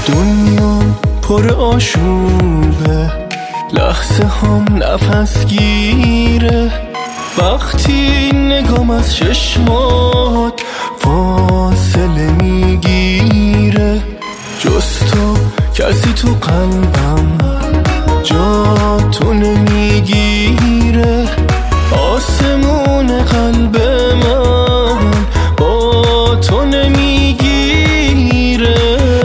دنیام پر آشوبه، لحظه هم نفس گیره، وقتی نگام از چشمات فاصله میگیره. جز تو کسی تو قلبم جا تو نمیگیره، آسمون قلب من با تو نمیگیره.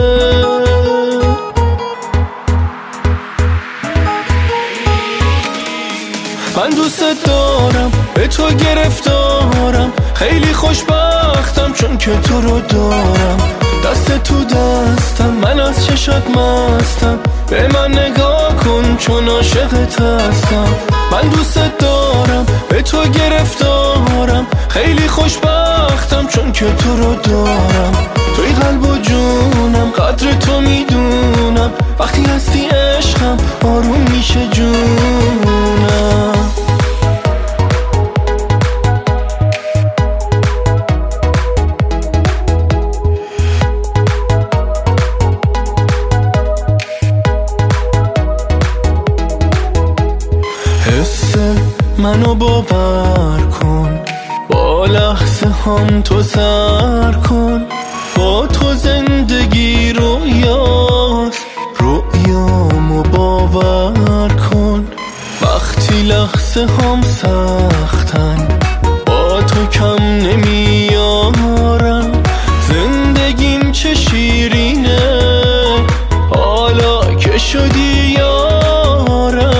من دوست دارم، به تو گرفتارم، خیلی خوشبختم چون که تو رو دارم. دست تو دستم، من از چشات مستم، به من نگاه کن چون عاشقت هستم. من دوست دارم، به تو گرفتارم، خیلی خوشبختم چون که تو رو دارم. توی قلب و جونم، قدر تو میدونم، وقتی هستی عشقم آروم میشه جونم. حس منو باور کن، با لحظه هم تو سر کن، با تو زندگی رویاست، رویامو باور کن. وقتی لحظه هم سختن، با تو کم نمیارم، زندگیم چه شیرینه حالا که شدی یارم.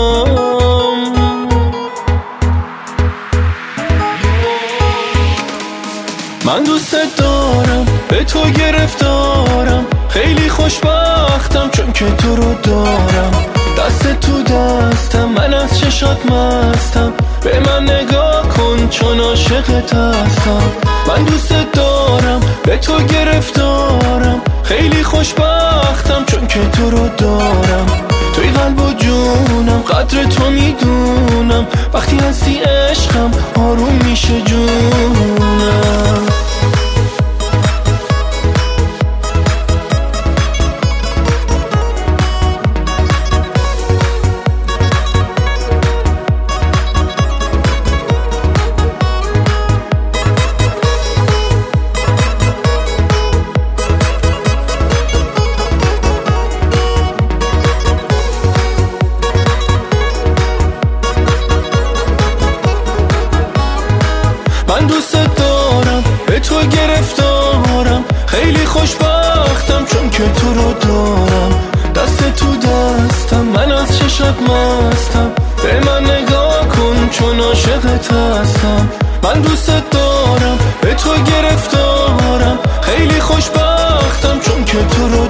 من دوست دارم، به تو گرفتارم، خیلی خوشبختم چون که تو رو دارم. دست تو دستم، من از چشات مستم، به من نگاه کن چون عاشقت هستم. من دوست دارم، به تو گرفتارم، خیلی خوشبختم چون که تو رو دارم. توی قلب و جونم، قدر تو میدونم، وقتی هستی عشقم آروم میشه جونم. من دوست دارم، به تو گرفتارم، خیلی خوشبختم چون که تو رو دارم. دست تو دستم، من از چشات مستم، به من نگاه کن چون عاشقت هستم. من دوست دارم، به تو گرفتارم، خیلی خوشبختم چون که تو رو